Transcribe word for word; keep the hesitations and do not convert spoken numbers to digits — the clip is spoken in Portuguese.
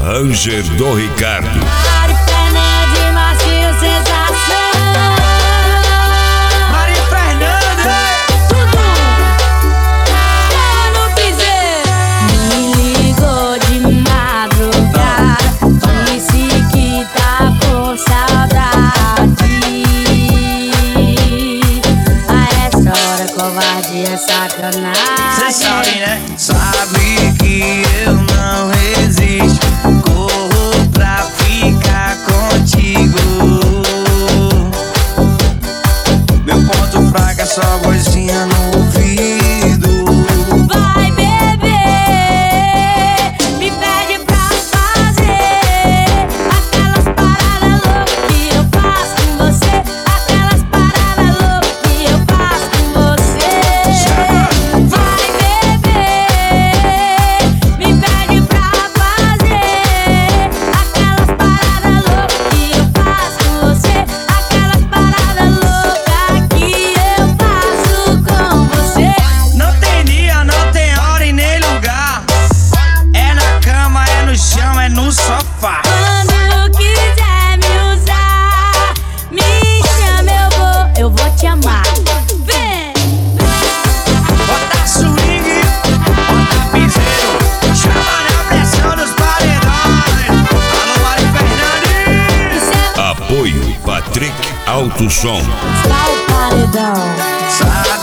Ranger do Ricardo. Mari Fernandes, Marcinho Sensação. Mari Fernandes, Tudo tá no piseiro. Me ligou de madrugada, disse que tá com saudade. A essa hora covardia é sacanagem. cê sabe, né? Sabe que eu não resisto. Corro pra ficar contigo. Meu ponto fraco é só vozinha no ouvido. Vai beber, me pede pra fazer aquelas paradas loucas que eu faço com você. Aquelas paradas loucas que eu faço com você. Vai beber, me pede pra fazer aquelas paradas loucas que eu faço com você. Aquelas paradas loucas que eu faço com você. Não tem dia, não tem hora e nem lugar. É na cama, é no chão, é no sofá. Quando quiser me usar, me chama, eu vou, eu vou te amar. Vem! Bota swing, bota piseiro. Chama na pressão dos paredões. Alô, Mari Fernandes. Isso é Apoio Patrick Alto Som. só o paredão. Sai